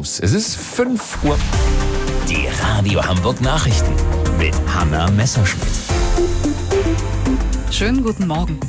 News. Es ist 5 Uhr. Die Radio Hamburg Nachrichten mit Hanna Messerschmidt. Schönen guten Morgen.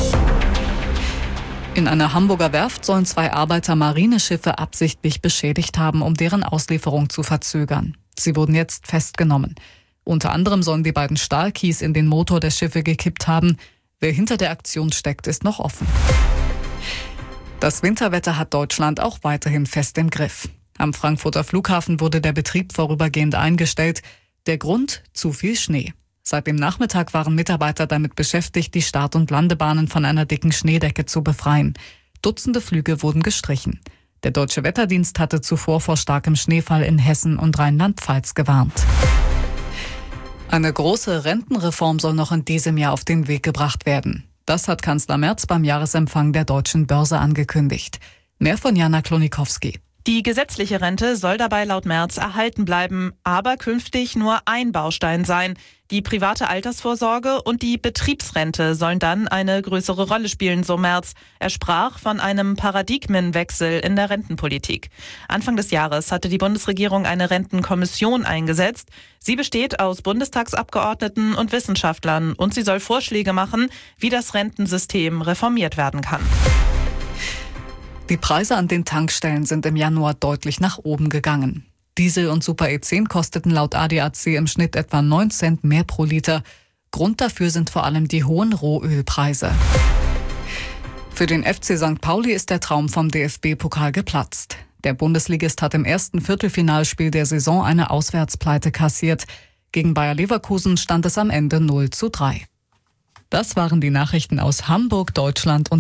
In einer Hamburger Werft sollen 2 Arbeiter Marineschiffe absichtlich beschädigt haben, um deren Auslieferung zu verzögern. Sie wurden jetzt festgenommen. Unter anderem sollen die beiden Stahlkies in den Motor der Schiffe gekippt haben. Wer hinter der Aktion steckt, ist noch offen. Das Winterwetter hat Deutschland auch weiterhin fest im Griff. Am Frankfurter Flughafen wurde der Betrieb vorübergehend eingestellt. Der Grund: zu viel Schnee. Seit dem Nachmittag waren Mitarbeiter damit beschäftigt, die Start- und Landebahnen von einer dicken Schneedecke zu befreien. Dutzende Flüge wurden gestrichen. Der Deutsche Wetterdienst hatte zuvor vor starkem Schneefall in Hessen und Rheinland-Pfalz gewarnt. Eine große Rentenreform soll noch in diesem Jahr auf den Weg gebracht werden. Das hat Kanzler Merz beim Jahresempfang der Deutschen Börse angekündigt. Mehr von Jana Klonikowski. Die gesetzliche Rente soll dabei laut Merz erhalten bleiben, aber künftig nur ein Baustein sein. Die private Altersvorsorge und die Betriebsrente sollen dann eine größere Rolle spielen, so Merz. Er sprach von einem Paradigmenwechsel in der Rentenpolitik. Anfang des Jahres hatte die Bundesregierung eine Rentenkommission eingesetzt. Sie besteht aus Bundestagsabgeordneten und Wissenschaftlern und sie soll Vorschläge machen, wie das Rentensystem reformiert werden kann. Die Preise an den Tankstellen sind im Januar deutlich nach oben gegangen. Diesel und Super E10 kosteten laut ADAC im Schnitt etwa 9 Cent mehr pro Liter. Grund dafür sind vor allem die hohen Rohölpreise. Für den FC St. Pauli ist der Traum vom DFB-Pokal geplatzt. Der Bundesligist hat im ersten Viertelfinalspiel der Saison eine Auswärtspleite kassiert. Gegen Bayer Leverkusen stand es am Ende 0:3. Das waren die Nachrichten aus Hamburg, Deutschland und